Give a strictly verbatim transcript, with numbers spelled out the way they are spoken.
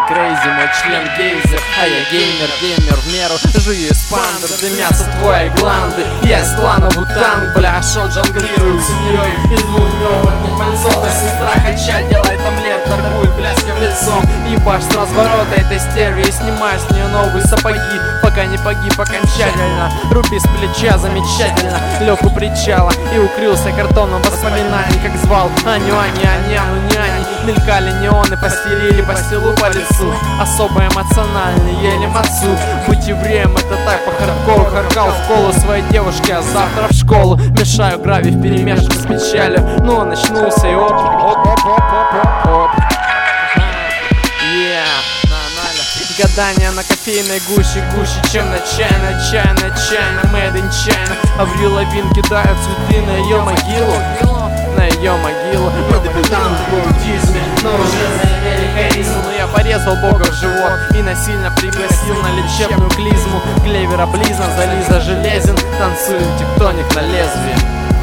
крейзи, мой член гейзер, а я геймер, геймер в меру. Жую эспандер, дымятся твои гланды. Я из клана Вутанг, бля, шо джанглирую семьей из двух неопытных мальцов. Если страх качать, делает омлет, торгует блеском лицом. Ебашь с разворота этой стервии, снимай с нее новые сапоги, пока не погиб окончательно. Руби с плеча замечательно, лег у причала и укрылся картоном воспоминаний. Как звал Аню, Ани, Аняну, няни. Мелькали неоны, постелили постелу по лицу. Особо эмоциональный, ели мацу. Быть евреем это так по-хардкору. Харкал в колу своей девушке, а завтра в школу. Мешаю гравий вперемешку с печалью. Но он очнулся и оп, оп, оп, оп, оп, оп. Yeah. Гадания на кофейной гуще, гуще, чем на чайной, чайной, чайной, made in China. Аврил Лавин кидают цветы на ее могилу, на ее могилу. Мы дебютанты в буддизме, но уже заявили харизму. Но я порезал Бога в живот и насильно пригласил на лечебную клизму. Клевер облизан, зализа железен, танцуем тектоник на лезвии.